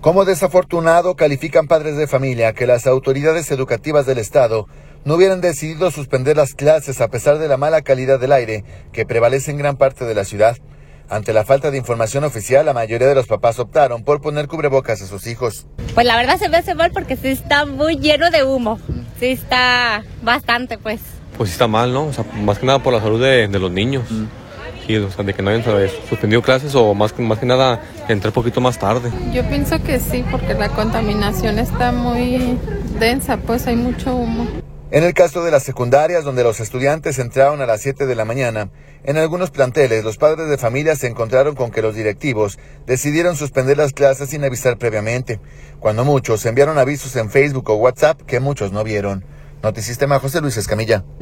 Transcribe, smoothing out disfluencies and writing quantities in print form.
Como desafortunado califican padres de familia que las autoridades educativas del estado no hubieran decidido suspender las clases a pesar de la mala calidad del aire que prevalece en gran parte de la ciudad. Ante la falta de información oficial, la mayoría de los papás optaron por poner cubrebocas a sus hijos. Pues la verdad se me hace mal porque sí está muy lleno de humo, sí está bastante pues. Pues sí está mal, ¿no? O sea, más que nada por la salud de los niños. Sí, o sea, de que no hayan suspendido clases o más que nada entrar un poquito más tarde. Yo pienso que sí, porque la contaminación está muy densa, pues hay mucho humo. En el caso de las secundarias, donde los estudiantes entraron a las 7 de la mañana, en algunos planteles los padres de familia se encontraron con que los directivos decidieron suspender las clases sin avisar previamente, cuando muchos enviaron avisos en Facebook o WhatsApp que muchos no vieron. Notisistema, José Luis Escamilla.